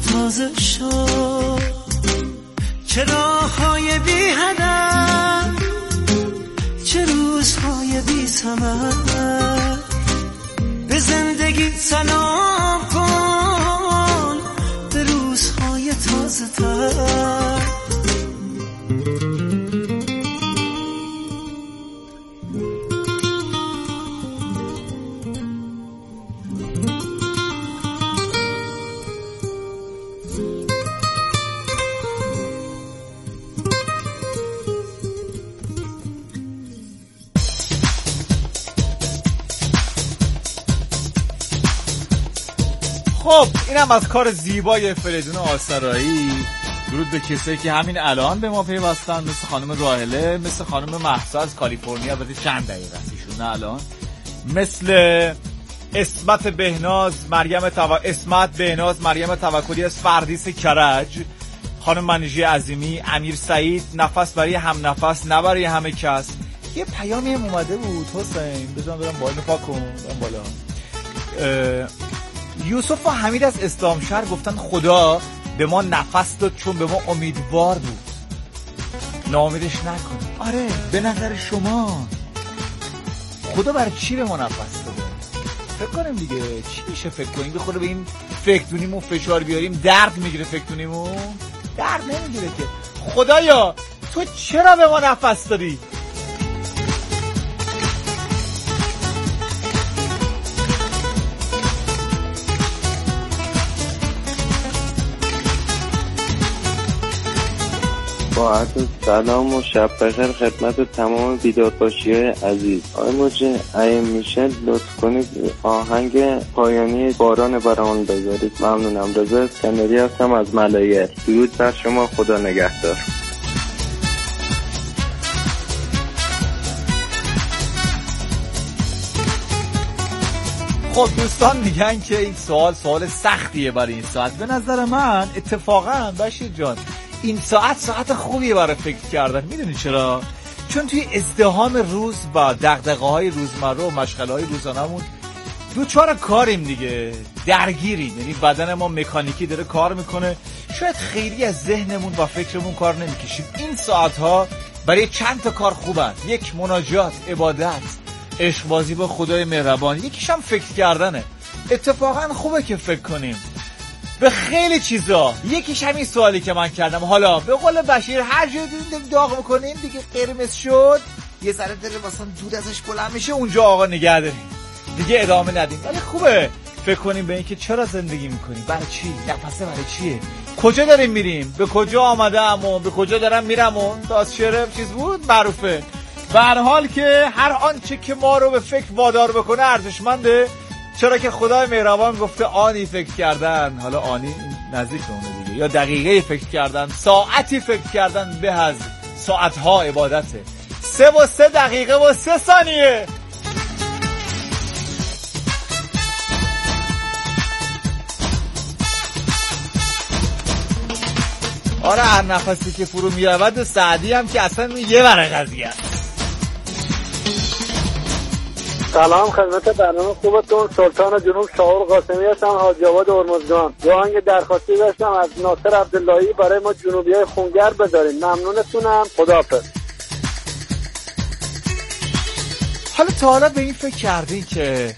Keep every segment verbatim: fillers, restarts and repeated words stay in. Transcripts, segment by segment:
تازه شد، چه راههای بی هدف، چه روزهای بی ثمر. به زندگی سلام کن، به روزهای تازه تر. خب اینم از کار زیبای فریدون آسرایی. درود به کسایی که همین الان به ما پیوستن، مثل خانم راهله، مثل خانم مهسا از کالیفرنیا، البته چند دقیقه است ایشون الان، مثل اسمت بهناز مریم تو... اسمت بهناز مریم توکلی از فردیس کرج، خانم منیژه عظیمی، امیر سعید، نفس برای هم نفس نه برای همه کس. یه پیامی هم اومده بود حسین، بذارم برم بالا پاک کن برم بالا. اه... یوسف و حمید از اسلامشهر گفتن خدا به ما نفس داد چون به ما امیدوار بود، ناامیدش نکنیم. آره به نظر شما خدا برای چی به ما نفس داده؟ فکر کنیم دیگه چی میشه فکر کنیم؟ به خود به این فکرونیمون فشار بیاریم درد میگیره؟ فکرونیمون درد نمیگیره که. خدایا تو چرا به ما نفس دادی؟ با عرض سلام و شب بخیر خدمت تمام بیدارباشی‌های عزیز. آقای موجه اگه میشه لطف کنید آهنگ پایانی باران برامون بذارید، ممنونم. رضا اسکندری هستم از ملایه. درود بر شما، خدا نگهدار. خب دوستان میگن که این سوال سوال سختیه برای این ساعت. به نظر من اتفاقا بشیر جان این ساعت ساعت خوبیه برای فکر کردن. میدونی چرا؟ چون توی ازدحام روز با دغدغه‌های روزمره و مشغله‌های روزانه‌مون دوچار کاریم دیگه، درگیریم. یعنی بدن ما مکانیکی داره کار میکنه، شاید خیلی از ذهنمون و فکرمون کار نمیکشیم. این ساعت‌ها برای چند تا کار خوبن: یک، مناجات، عبادت، عشق بازی با خدای مهربان. یکیش هم فکر کردنه. اتفاقا خوبه که فکر کنیم به خیلی چیزا. یکیش همین سوالی که من کردم. حالا به قول بشیر هر جایی داغ میکنیم دیگه قرمز شد، یه ذره داره مثلا دود ازش بلند میشه، اونجا آقا نگه داریم دیگه، ادامه ندیم. ولی خوبه فکر کنیم به این که چرا زندگی میکنیم، برای چی، نفسه برای چیه، کجا داریم میریم، به کجا آمدم و به کجا دارم میرم. و داست شعر چیز بود معروفه. به هر حال که هر آنچه که ما رو به فکر وادار بکنه ارزشمنده، چرا که خدای مهربان گفته آنی فکر کردن. حالا آنی نزدیک اونه دیگه، یا دقیقه فکر کردن، ساعتی فکر کردن به از ساعتها عبادته. سه و سه دقیقه و سه ثانیه. آره هر نفسی که فرو میرود سعدی هم که اصلا یه ور قضیه است. سلام خدمت برنامه خوبتون، سلطان جنوب شاور قاسمی هستم، حاجی آباد هرمزگان. یه آهنگ درخواستی داشتم از ناصر عبداللهی برای ما جنوبیای خونگر بذارین. ممنونتونم، خداحافظ. حالا تا حالا به این فکر کردین که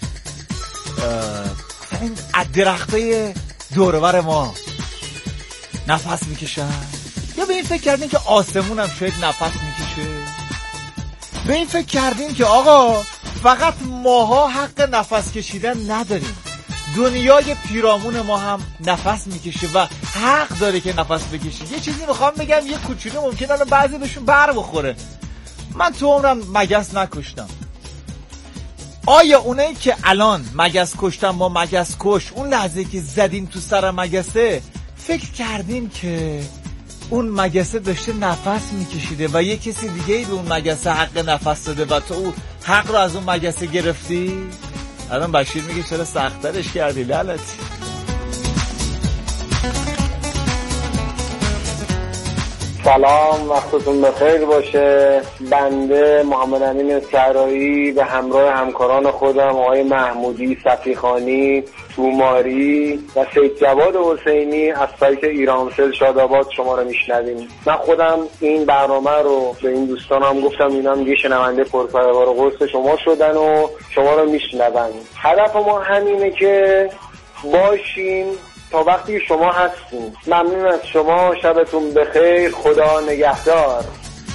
این درختای دورور ما نفس میکشن؟ یا به این فکر کردین که آسمون هم شاید نفس میکشه؟ به این فکر کردین که آقا فقط ماها حق نفس کشیدن نداریم، دنیای پیرامون ما هم نفس میکشه و حق داره که نفس بکشه؟ یه چیزی میخوام بگم، یه کوچولو ممکنه الان بعضی بهشون بر بخوره. من تو عمرم مگس نکشتم. آیا اونایی که الان مگس کشتن ما مگس کش، اون لحظه که زدین تو سر مگسه فکر کردین که اون مگسه داشته نفس میکشیده و یه کسی دیگه ای به اون مگسه حق نفس داده و تو اون حق رو از اون مگسه گرفتی؟ الان بشیر میگه چرا سخت‌ترش کردی لعنتی. سلام، وقتتون بخیر باشه. بنده محمد امین صحرایی به همراه همکاران خودم آقای محمودی، صفیخانی، توماری و سید جواد حسینی از سایت ایرانسل شاداباد شما رو میشنویم. من خودم این برنامه رو به این دوستانم گفتم، اینا هم یه شنونده پرفروار و قرص شما شدن و شما رو میشنون. هدف ما همینه که باشیم تا وقتی شما هستیم. ممنون از شما، شبتون بخیر، خدا نگهدار.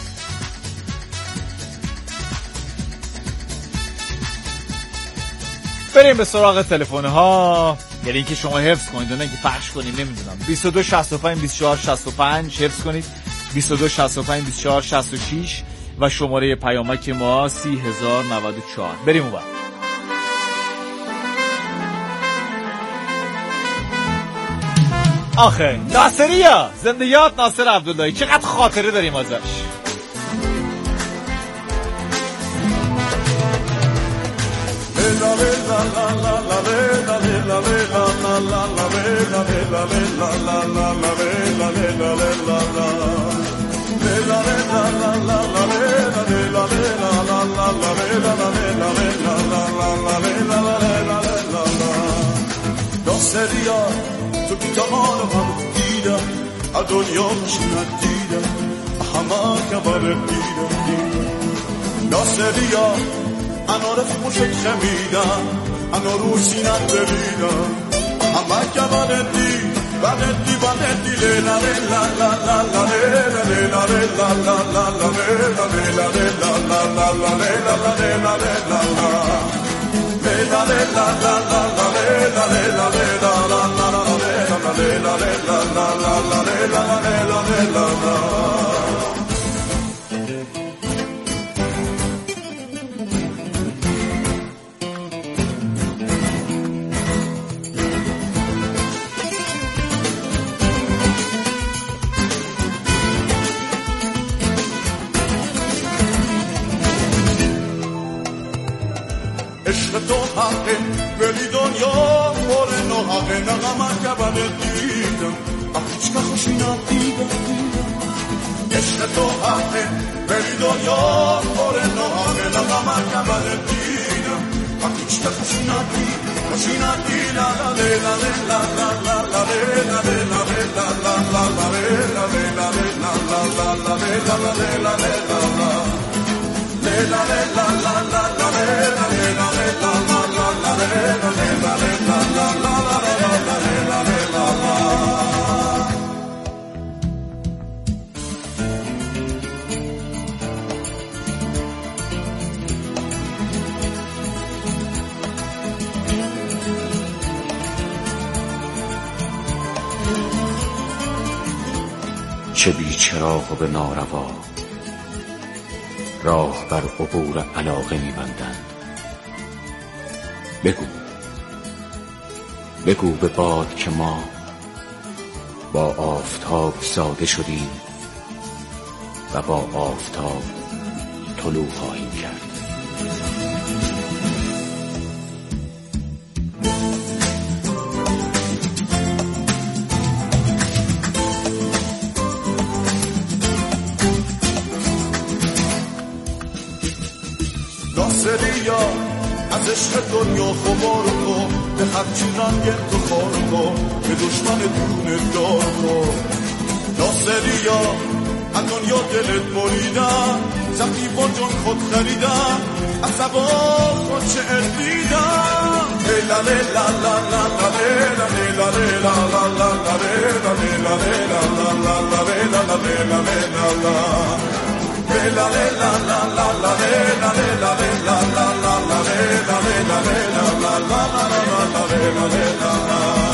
بریم به سراغ تلفن ها، یعنی اینکه شما حفظ کنید نه اینکه پخش کنید. نمیدونم بیست و دو شصت و پنج بیست و چهار شصت و پنج حفظ کنید، بیست و دو شصت و پنج بیست و چهار شصت و شش و شماره پیامک ما سی هزار و نود و چهار. بریم اون. آخه ناصریا، زندگیات ناصر عبداللهی، چقدر خاطره داریم ازش. ناصریا تو بیتمام هم دیدم، از دنیا خوش ندیدم، همه کبار دیدم دیدم. ناصریا انا رو خوشت خمیدم، انا رو سینت بریدم، همه کبار دی بلدی بلدی لیلا لیلا لا لا لیلا لیلا لیلا لا لا لا لیلا لیلا لیلا لا لا لا لیلا لیلا لیلا لیلا لیلا لا لا لا لیلا لیلا لیلا لا لا لا لیلا لیلا لا لا لا لیلا لیلا لیلا. عشق تو حقه ولی دنیا پر ناحقه، نغمه که بله دیدم هیچ که خوشی ندیدم دیدم. عشق تو حقه ولی دنیا پر ناحقه، نغمه که بله دیدم هیچ که خوشی ندیدم خوشی ندیدم. لیلا لیلا لا لا لا لیلا لیلا لیلا لا لا لا لیلا لیلا لیلا لا لا لا لیلا لیلا لیلا لا لیلا لیلا لا لا لا لیلا لیلا لیلا لا لا لا لیلا لیلا لیلا لا لا لا لیلا لیلا لا. چه بی چراغ و به ناروا راه بر عبور علاقه می‌بندند. بگو بگو به باد که ما با آفتاب ساده شدیم و با آفتاب طلوع خواهیم کرد. ناصریا از عشق دنیا خبار کن، به هرچی رنگ تو خار کن، به دشمن دونه دار کن. ناصریا از دنیا دلت بریدم، زخمی با جان خود خریدم، از سبا خود شعر دیدم. لیلا لیلا لا لا لا لیلا لیلا لیلا لا لا لا لیلا لیلا لیلا لا لا لا لیلا لیلا لیلا لا لیلا لیلا لا لا لا لیلا لیلا لیلا لا لا لا لیلا لیلا لیلا لا لا لا لیلا لیلا لا.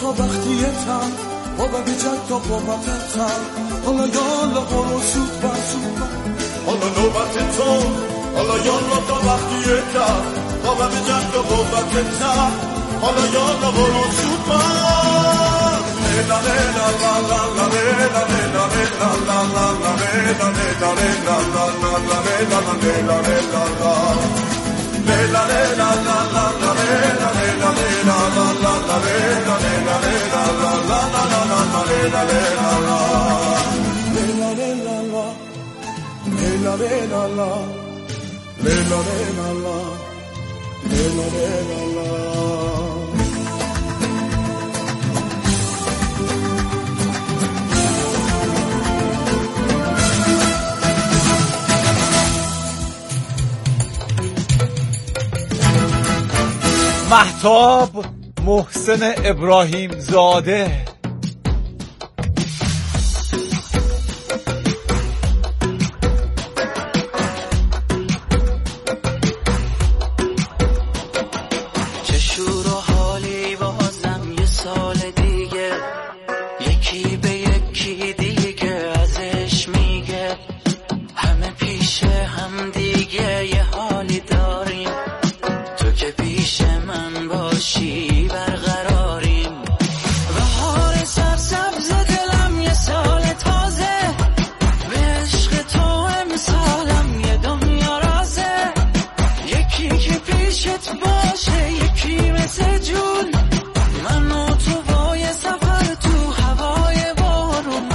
تا وقتیتم بابا به جد تا قوتتم حالا یالا برو سود بر سود حالا نوبت تو حالا یالا تا وقتیتم بابا به جد تا قوتتم حالا یالا برو سود بر لیلا لیلا لا لا لا لیلا لیلا لیلا لا لا لا لیلا لیلا لیلا لا لا لا لیلا لیلا لیلا لا لیلا لیلا لا لا لا لیلا لیلا لیلا لا لا لا لیلا لیلا لیلا لا لا لا لا لا لیلا لیلا لا لیلا لیلا لا لیلا لیلا لا لیلا لیلا لا لیلا لیلا لا مهتاب محسن ابراهیم زاده چه شور و حالی بازم یه سال دیگه یکی به یکی دیگه ازش میگه همه پیش هم دیگه یه حالی داریم تو که پیش من باشی برقراریم بهار سرسبز دلم یه سال تازه به عشق تو امسالم یه دنیا رازه یکی که پیشت باشه یکی مثل جون من و تو با یه سفر تو هوای بارون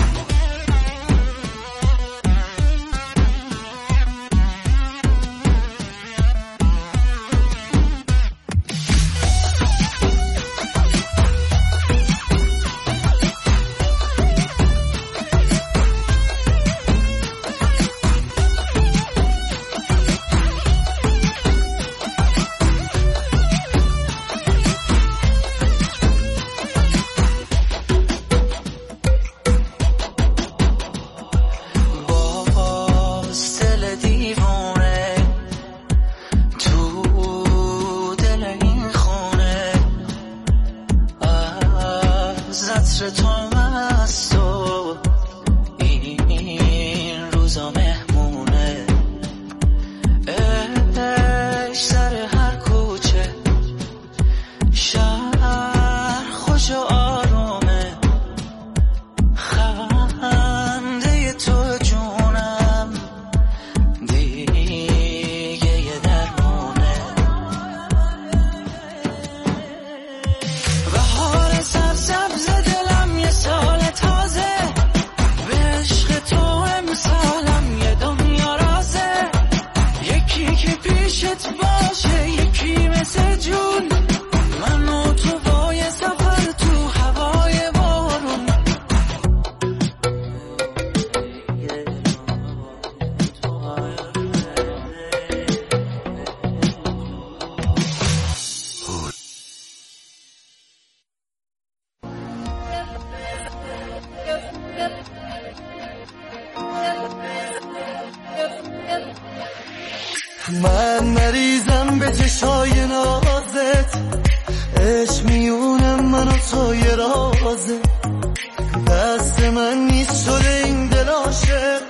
من مریضم به چشای نازت عشق میونم من و تو یه رازه دست من نیست شده این دل عاشق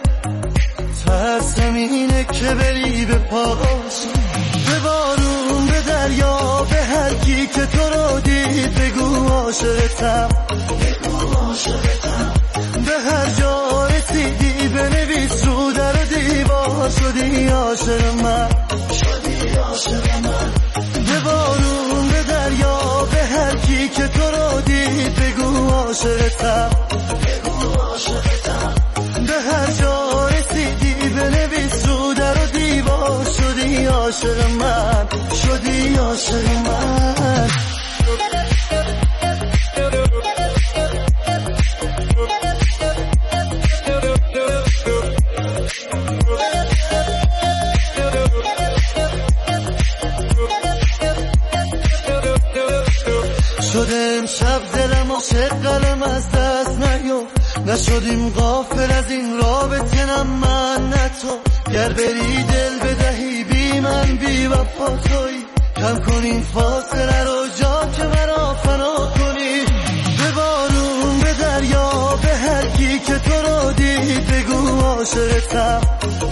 ترسم اینه که بری به پاش به بارون به دریا به هر کی که تو رو دید بگو عاشقتم بگو عاشقتم به هر جا رسیدی بنویس رو در و دیوار شدی عاشق من شدی عاشق من به بارون به دریا به هر کی که تو رو دید بگو عاشقتم بگو عاشقتم به هر جا رسیدی بنویس رو در و دیوار شدی عاشق من شدی عاشق من شدم شب دلم عاشق قلم از دست نیو نشدیم غافل از این رابطه نه من نه تو گر بری دل بدهی بی من بی وفا تویی کم کنین فاصله رو جا که مرا فنا کنی عاشقتم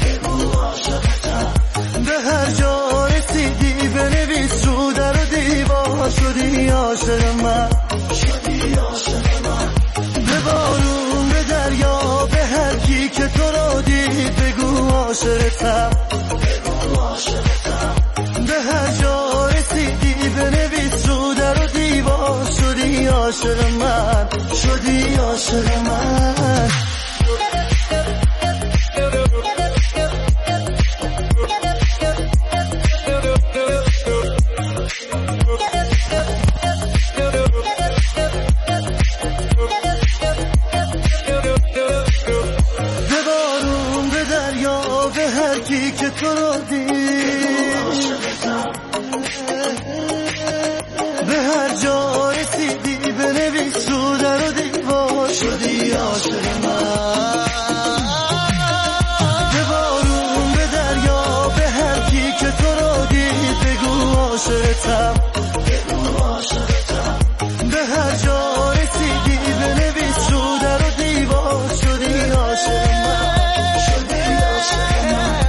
به هر جا رسیدی بنویس رو در و دیوار شدی عاشق من به بارون به دریا به هر کی که تو را دید بگو عاشقتم به هر جا رسیدی بنویس رو در و دیوار شدی عاشق من شدی عاشق من به بارون به دریا به هر کی که تو را دید به هر جا رسیدی بنویس رو در و دیوار شدی عاشق من به بارون به دریا به هر کی که تو را دید بگو عاشقتم به هر جا رسیدی بنویس رو در و دیوار شدی عاشق من شدی عاشق من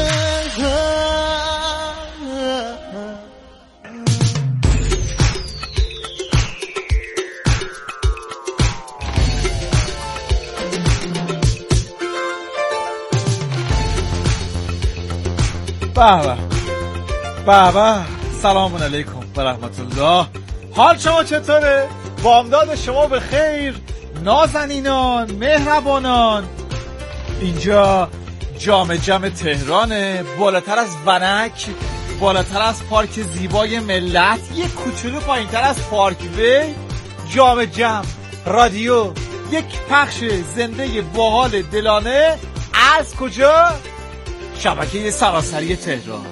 بابا بابا سلام علیکم و رحمت الله. حال شما چطوره؟ بامداد شما به خیر نازنینان مهربانان. اینجا جام جم تهرانه، بالاتر از ونک، بالاتر از پارک زیبای ملت، یک کوچولو پایینتر از پارک وی. جام جم رادیو، یک پخش زنده باحال دلانه از کجا؟ شبکه سراسری تهران.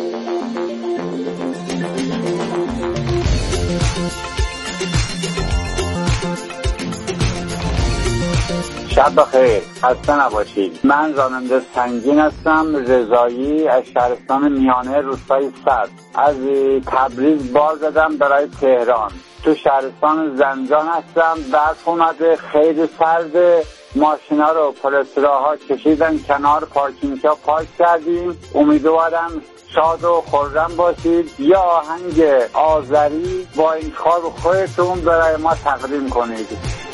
شب بخیر، خسته نباشید. من راننده سنگین هستم، رضایی از شهرستان میانه روستای صدر. از تبریز بار زدم برای تهران. تو شهرستان زنجان هستم. برف اومده، خیلی سرده. ماشینا رو پلستراها کشیدن کنار پارکینگ‌ها پارک کردیم. امیدوارم شاد و خرم باشید. یا آهنگ آذری با انتخاب خودتون برای ما تقدیم کنید.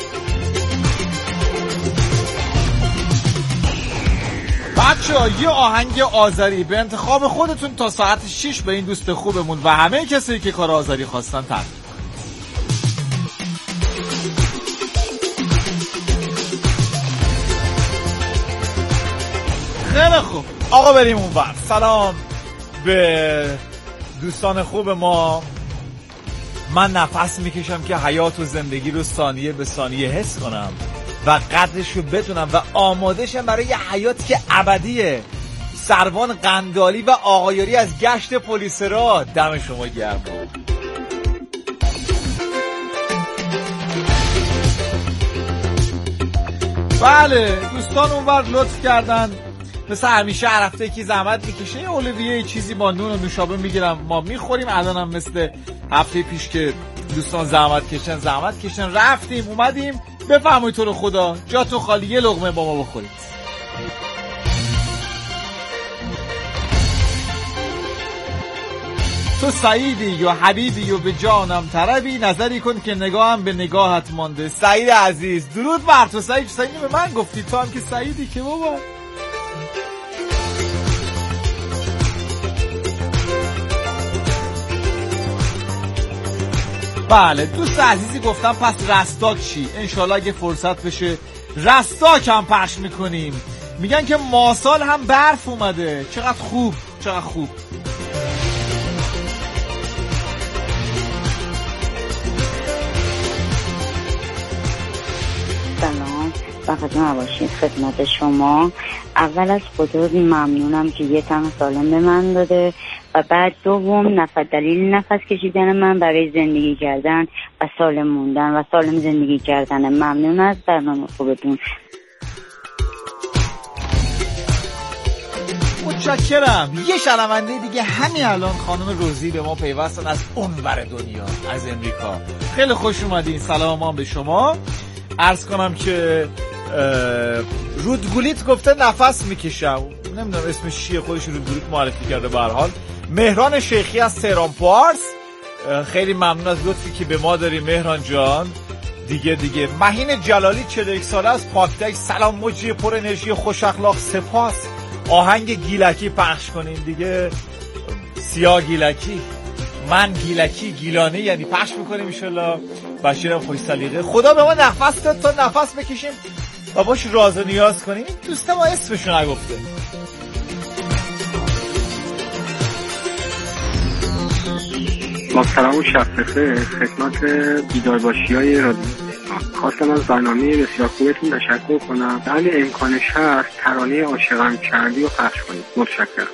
بچه‌ها یه آهنگ آذری به انتخاب خودتون تا ساعت شش به این دوست خوبمون و همه کسی که کار آذری خواستن تقدیم. خیلی خوب آقا بریم اونور. سلام به دوستان خوب ما. من نفس میکشم که حیات و زندگی رو ثانیه به ثانیه حس کنم و قدرش رو بدونم و آمادهشم برای یه حیاتی که ابدیه. سروان قندالی و آقایاری از گشت پلیس را، دم شما گرم. بله دوستان اونور لطف کردن مثل همیشه هر هفته یکی زحمت میکشه یه اولویه چیزی با نون و نوشابه میگیرم ما میخوریم. الان هم مثل هفته پیش که دوستان زحمت کشن زحمت کشن رفتیم اومدیم. بفرمایید تو رو خدا جاتون خالی، یه لقمه با ما بخورید. تو سعیدی یا حبیبی یا به جانم طربی، نظری کن که نگاهم به نگاهت مانده. سعید عزیز درود بر تو. سعید سعید به من گفتی تو هم که سعیدی که بابا. بله دوست عزیزی گفتم پس رستاک چی؟ انشالله اگه فرصت بشه رستاک هم پخش میکنیم. میگن که ماسال هم برف اومده. چقدر خوب چقدر خوب. سلام وقت نباشید خدمت شما. اول از خدا ممنونم که یه تن سالم به من داده و بعد دوم نفس دلیل نفس کشیدن من برای زندگی کردن و سالم موندن و سالم زندگی کردن. ممنون از برنامه خوبتون. متشکرم. یه شنونده دیگه همین الان خانم روزی به ما پیوستن از اونور دنیا، از امریکا. خیلی خوش اومدین. سلام به شما. عرض کنم که رودگولیت گفته نفس میکشم، نمیدونم اسمش چیه، خودش رودگولیت معرفی کرده. به هر حال مهران شیخی از تهران پارس، خیلی ممنون از لطفی که به ما داری مهران جان. دیگه دیگه مهین جلالی چهل و یک ساله از پاکتک، سلام موجی پر انرژی و خوش اخلاق، سپاس. آهنگ گیلکی پخش کنین دیگه، سیاه گیلکی، من گیلکی گیلانه یعنی پخش میکنیم انشالله. بشیرم خوش سلیقه، خدا به ما نفس داد تا نفس بکشیم و باش راز و نیاز کنیم. این دوست ما اسمشو نگفته. با سلام و شب بخیر خدمت بیدارباشی‌های رادیو. خواستم از برنامه بسیار خوبتون تشکر کنم. اگه امکانش هست ترانه عاشقم کردی رو پخش کنید. متشکرم.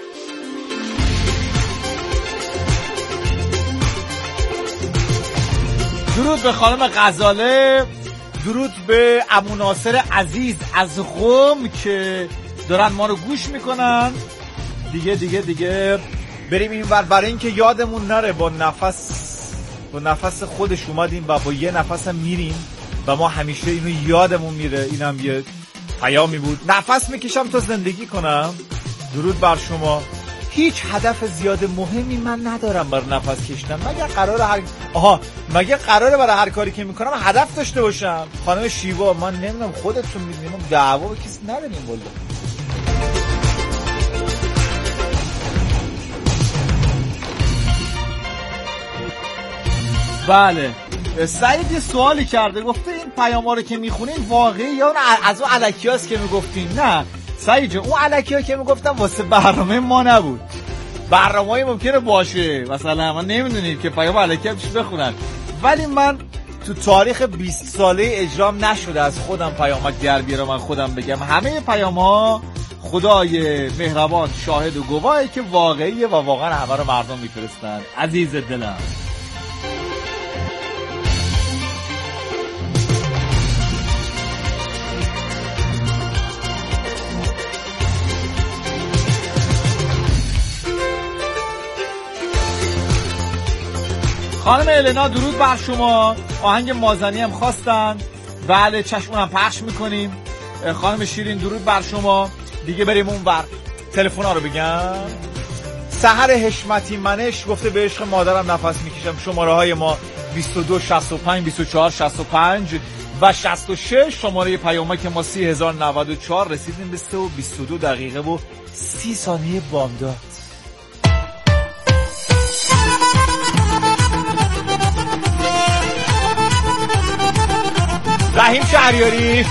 درود به خانم غزاله، درود به عمو ناصر عزیز از قم که دارن ما رو گوش میکنن. دیگه دیگه دیگه بریم این ور برای اینکه یادمون نره با نفس با نفس خودش اومدیم و با یه نفس هم میریم و ما همیشه اینو یادمون میره. اینم یه پیامی بود. نفس میکشم تا زندگی کنم. درود بر شما. هیچ هدف زیاد مهمی من ندارم برای نفس کشیدن، مگه قراره هر آها مگه قراره برای هر کاری که میکنم هدف داشته باشم. خانم شیوا من نمیدونم، خودتون میدونیم دعوا با کسی نداریم والله. بله سعید یه سوالی کرده، گفته این پیاما رو که میخونین واقعی یا از اون الکیاست که میگفتین؟ نه سعید جون، اون الکیا که میگفتم واسه برنامه ما نبود. برنامه‌ای ممکنه باشه مثلا ما نمیدونیم که پیام الکی چی بخونن، ولی من تو تاریخ بیست ساله اجرام نشده از خودم پیامک در بیارم من خودم بگم. همه پیام‌ها خدای مهربان شاهد و گواهی که واقعیه و واقعا همه رو مردم میفرستن. عزیز دلم خانم النا درود بر شما. آهنگ مازنی هم خواستن، بله چشم اونم پخش میکنیم. خانم شیرین درود بر شما. دیگه بریم اون ور تلفن ها رو بگم. سحر حشمتی منش گفته به عشق مادرم نفس میکشم. شماره های ما بیست و دو شصت و پنج بیست و چهار شصت و پنج و شصت و شش. شماره پیامک ما سی هزار و نود و چهار. رسیدیم به سه و بیست و دو دقیقه و سی ثانیه بامداد. رحیم شهریاری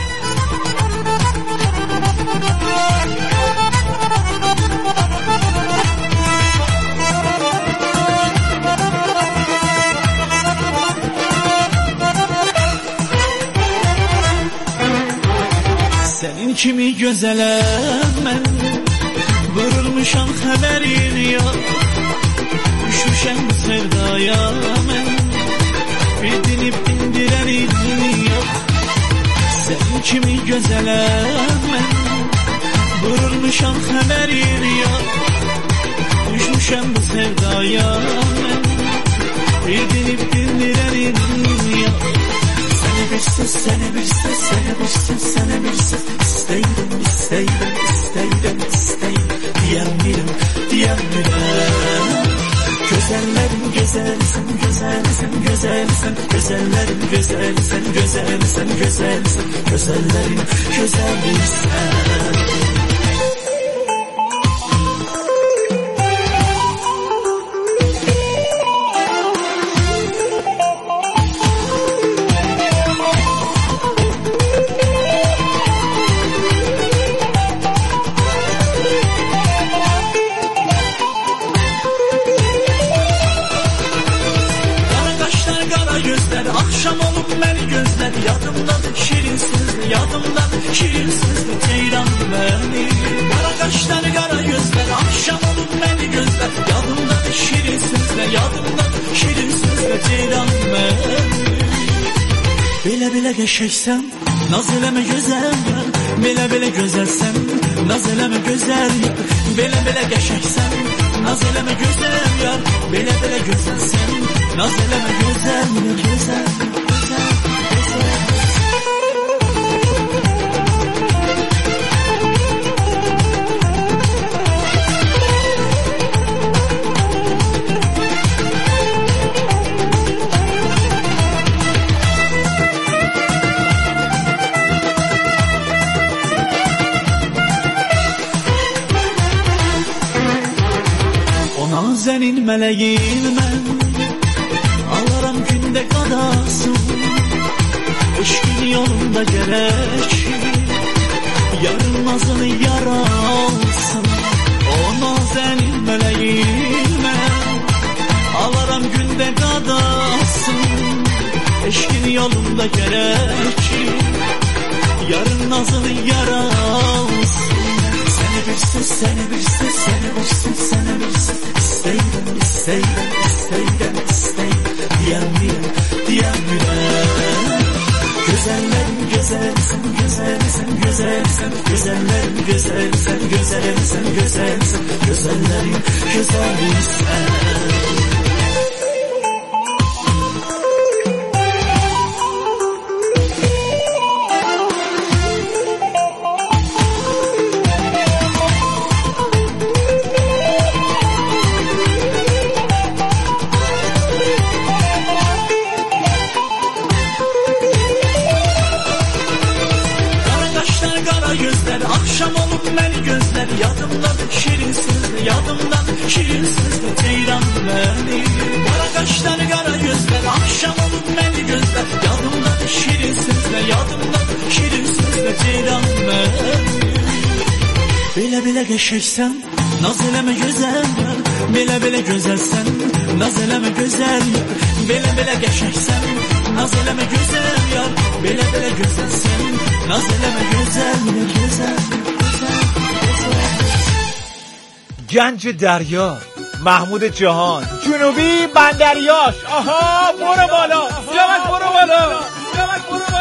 senin kimi gözelem ben vurulmuşam haberin yok düşüşem sevdaya ben bir dinip indirenin yok. Senin kimi gözelem ben vurulmuşam haberin yok düşmüşem bu sevdaya ben bir dinip indirenin yok. Seni bir söz, seni bir söz, seni bir söz, seni bir söz isteydim, isteydim, isteydim, isteydim diyemiyorum, diyemiyorum. Güzellerin güzelsin, güzelsin, güzelsin, güzellerin güzelsin, güzelsin, güzelsin, güzellerin güzelsin. Akşam olup beni gözler yadımdadır şirin sözlü yadımdadır şirin sözlü ceylan beni. Kara kaşları kara gözler akşam olup beni gözler yadımdadır şirin sözlü yadımdadır şirin sözlü ceylan beni. Bile bile geçeysem naz eleme güzel yar, bile bile güzelsen naz eleme güzel yar, bile bile geçeysem naz eleme güzel yar, bile bile güzelsen naz eleme güzel güzel güzel güzel. Nazenin meleğim ben, alaram günde qadasın. Eşkin yolunda gerek, yarın nazını yaralsın. O nazenin meleğim ben, alaram günde qadasın. Eşkin yolunda gerek, yarın nazını yaralsın. Seni bir söz, seni bir söz, seni bir söz, seni bir söz. İsteyden, isteyden, isteyden, isteyden. Diyemeyem, diyemeyem. Güzellerim güzelsin, güzelsin, güzelsin. Güzellerim güzelsin, güzelsin, güzelsin. Güzellerim güzelsin. Akşam olup beni gözler, yadımdadır şirin sözler, yadımdadır şirin sözler, ceylan beni. Kara kaşlar, kara gözler, akşam olup beni gözler, yadımdadır şirin sözler, yadımdadır şirin sözler, ceylan beni. Bile bile geçersen, naz eleme güzel, bile bile güzelsen, naz eleme güzel, bile bile geçersen, naz eleme güzel yar, bile bile güzelsen, naz eleme güzel, güzel. گنج دریا محمود جهان جنوبی بندریاش آها برو بالا جوک برو بالا جوک برو بالا